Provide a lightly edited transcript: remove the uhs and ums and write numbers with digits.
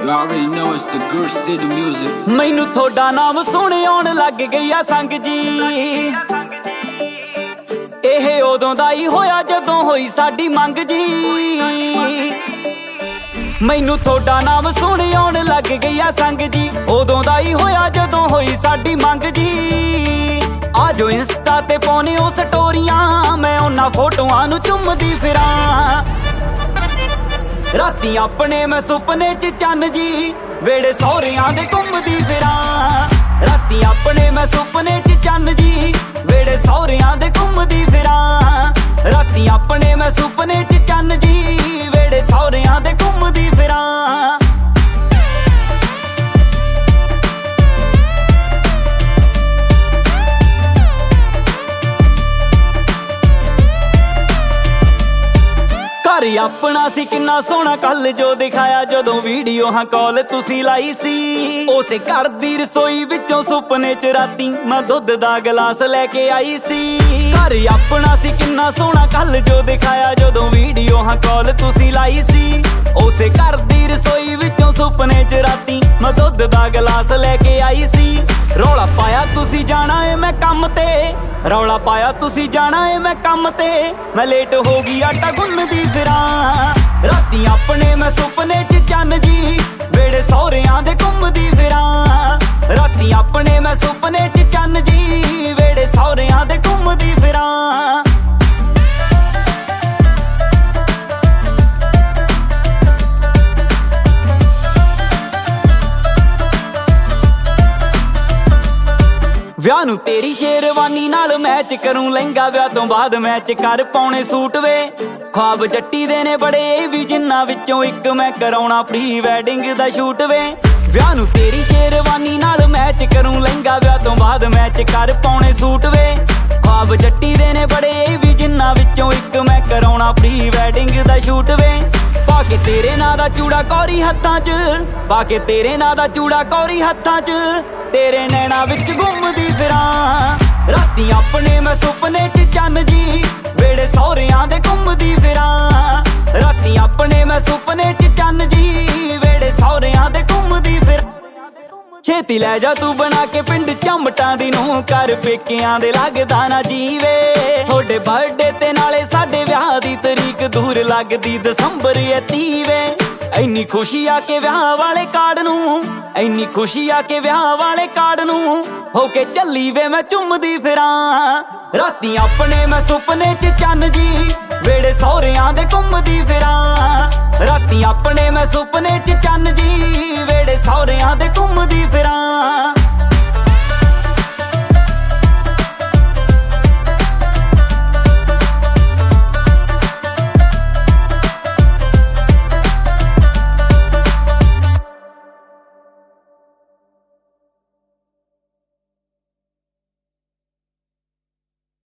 You already know it's the Gush City music. मैनू थोड़ा नाम सुने आउण लग गई आ संग जी। ਇਹ ਉਦੋਂ ਦਾ ਹੀ ਹੋਇਆ ਜਦੋਂ ਹੋਈ ਸਾਡੀ ਮੰਗ ਜੀ। ਮੈਨੂੰ ਤੁਹਾਡਾ ਨਾਮ ਸੁਣ ਆਉਣ ਲੱਗ ਗਈ ਆ ਸੰਗ ਜੀ। ਉਦੋਂ ਦਾ ਹੀ ਹੋਇਆ ਜਦੋਂ ਹੋਈ ਸਾਡੀ ਮੰਗ ਜੀ। ਆ ਜੋ ਇੰਸਟਾ ਤੇ ਪਾਉਨੇ ਉਹ ਸਟੋਰੀਆਂ, ਮੈਂ ਉਹਨਾਂ ਫੋਟੋਆਂ ਨੂੰ ਚੁੰਮਦੀ ਫਿਰਾਂ। ਰਾਤੀ ਆਪਣੇ ਮੈਂ ਸੁਪਨੇ 'ਚ ਚੰਨ ਜੀ, ਵੇੜੇ ਸਹੁਰਿਆਂ ਦੇ ਘੁੰਮਦੀ ਫਿਰਾਂ। ਰਾਤੀ ਆਪਣੇ ਮੈਂ ਸੁਪਨੇ 'ਚ ਚੰਨ ਜੀ, ਵੇੜੇ ਸਹੁਰਿਆਂ ਦੇ ਘੁੰਮਦੀ ਫਿਰਾਂ। ਰਾਤੀ ਆਪਣੇ ਮੈਂ ਸੁਪਨੇ 'ਚ ਚੰਨ ਜੀ, ਵੇੜੇ ਸਹੁਰਿਆਂ ਦੇ ਘੁੰਮਦੀ ਫਿਰਾਂ। ਘਰ ਆਪਣਾ ਸੀ ਕਿੰਨਾ ਸੋਹਣਾ ਕੱਲ ਜੋ ਦਿਖਾਇਆ, ਜਦੋਂ ਵੀਡੀਓ ਹਾਂ ਕਾਲ ਤੁਸੀਂ ਲਾਈ ਸੀ। ਉਸੇ ਘਰ ਦੀ ਰਸੋਈ ਵਿੱਚੋਂ ਸੁਪਨੇ 'ਚ ਰਾਤੀ ਮੈਂ ਦੁੱਧ ਦਾ ਗਲਾਸ ਲੈ ਕੇ ਆਈ ਸੀ। ਘਰ ਆਪਣਾ ਸੀ ਕਿੰਨਾ ਸੋਹਣਾ ਕੱਲ ਜੋ ਦਿਖਾਇਆ, ਜਦੋਂ ਵੀਡੀਓ ਹਾਂ ਕਾਲ ਤੁਸੀਂ ਲਾਈ ਸੀ। ਉਸੇ ਘਰ ਦੀ ਰਸੋਈ ਵਿੱਚੋਂ ਸੁਪਨੇ 'ਚ ਰਾਤੀ ਮੈਂ ਦੁੱਧ ਦਾ ਗਲਾਸ ਲੈ ਕੇ ਆਈ ਸੀ। ਰੌਲਾ ਪਾਇਆ ਤੁਸੀਂ ਜਾਣਾ ਏ ਮੈਂ ਕੰਮ ਤੇ, ਰੌਲਾ ਪਾਇਆ ਤੁਸੀਂ ਜਾਣਾ ਏ ਮੈਂ ਕੰਮ ਤੇ। ਮੈਂ ਲੇਟ ਹੋ ਗਈ ਆਟਾ ਗੁੰਨਦੀ ਫਿਰਾਂ। ਰਾਤੀ ਆਪਣੇ ਮੈਂ ਸੁਪਨੇ 'ਚ ਚੰਨ ਜੀ, ਵੇੜੇ ਸਹੁਰਿਆਂ ਦੇ ਘੁੰਮਦੀ ਫਿਰਾਂ। ਰਾਤੀ ਆਪਣੇ ਮੈਂ ਸੁਪਨੇ 'ਚ ਚੰਨ ਜੀ, ਵੇੜੇ ਸਹੁਰਿਆਂ ਦੇ ਘੁੰਮਦੀ ਫਿਰਾਂ। ਵਿਆਹ ਨੂੰ ਤੇਰੀ ਸ਼ੇਰਵਾਨੀ ਨਾਲ ਮੈਚ ਕਰੂੰ ਲਹਿੰਗਾ, ਵਿਆਹ ਤੋਂ ਬਾਅਦ ਮੈਚ ਕਰ ਪਾਉਣੇ ਸੂਟ ਵੇ। ख्वाब जट्टी दे ने बड़े भी जिन्ना विचों एक मैं कराउणा प्री वैडिंग दा शूट वे। ਵਿਆਹ ਨੂੰ ਤੇਰੀ ਸ਼ੇਰਵਾਨੀ ਨਾਲ ਮੈਚ ਕਰੂੰ ਲਹਿੰਗਾ, ਵਿਆਹ ਤੋਂ ਬਾਅਦ ਮੈਚ ਕਰ ਪਾਉਣੇ ਸੂਟ ਵੇ। ख्वाब ਜੱਟੀ ਦੇ ਨੇ ਬੜੇ ਵੀ ਜਿੰਨਾ ਵਿੱਚੋਂ ਇੱਕ ਮੈਂ ਕਰਾਉਣਾ ਪ੍ਰੀ ਵੈਡਿੰਗ ਦਾ ਸ਼ੂਟ ਵੇ। ਪਾ ਕੇ ਤੇਰੇ ਨਾਂ ਦਾ ਚੂੜਾ ਕੌਰੀ ਹੱਥਾਂ 'ਚ, ਪਾ ਕੇ ਤੇਰੇ ਨਾਂ ਦਾ ਚੂੜਾ ਕੌਰੀ ਹੱਥਾਂ 'ਚ, ਤੇਰੇ ਨੈਣਾ ਵਿੱਚ ਘੁੰਮਦੀ ਫਿਰਾਂ। ਰਾਤੀ ਆਪਣੇ ਮੈਂ ਸੁਪਨੇ 'ਚ ਚੰਨ ਜੀ, ਵੇੜੇ ਸਹੁਰਿਆਂ ਦੇ ਘੁੰਮਦੀ ਫਿਰਾਂ। ਰਾਤੀ ਆਪਣੇ ਮੈਂ ਸੁਪਨੇ 'ਚ ਚੰਨ ਜੀ, ਵੇੜੇ ਸਹੁਰਿਆਂ ਦੇ ਘੁੰਮਦੀ ਫਿਰਾਂ। ਛੇਤੀ ਲੈ ਜਾ ਤੂੰ ਬਣਾ ਕੇ ਪਿੰਡ ਚੰਬਟਾਂ ਦੀ ਨੂੰ, ਕਰ ਪੇਕਿਆਂ ਦੇ ਲੱਗਦਾ ਨਾ ਜੀਵੇ। ਤੁਹਾਡੇ ਬਰਥਡੇ ਤੇ ਨਾਲੇ ਸਾਡੇ ਵਿਆਹ ਦੀ ਤਰੀਕ ਦੂਰ ਲੱਗਦੀ ਦਸੰਬਰ 30 ਵੇ। ਇੰਨੀ ਖੁਸ਼ੀ ਆ ਕੇ ਵਿਆਹ ਵਾਲੇ ਕਾਰਡ ਨੂੰ, ਇੰਨੀ ਖੁਸ਼ੀ ਆ ਕੇ ਵਿਆਹ ਵਾਲੇ ਕਾਰਡ ਨੂੰ, ਹੋ ਕੇ ਚੱਲੀ ਵੇ ਮੈਂ ਚੁੰਮਦੀ ਫਿਰਾਂ। ਰਾਤੀ ਆਪਣੇ ਮੈਂ ਸੁਪਨੇ 'ਚ ਚੰਨ ਜੀ, ਵੇੜੇ ਸਹੁਰਿਆਂ ਦੇ ਘੁੰਮਦੀ ਫਿਰਾਂ। ਰਾਤੀ ਆਪਣੇ ਮੈਂ ਸੁਪਨੇ 'ਚ ਚੰਨ ਜੀ, ਵੇੜੇ ਸਹੁਰਿਆਂ ਦੇ ਘੁੰਮਦੀ ਫਿਰਾਂ।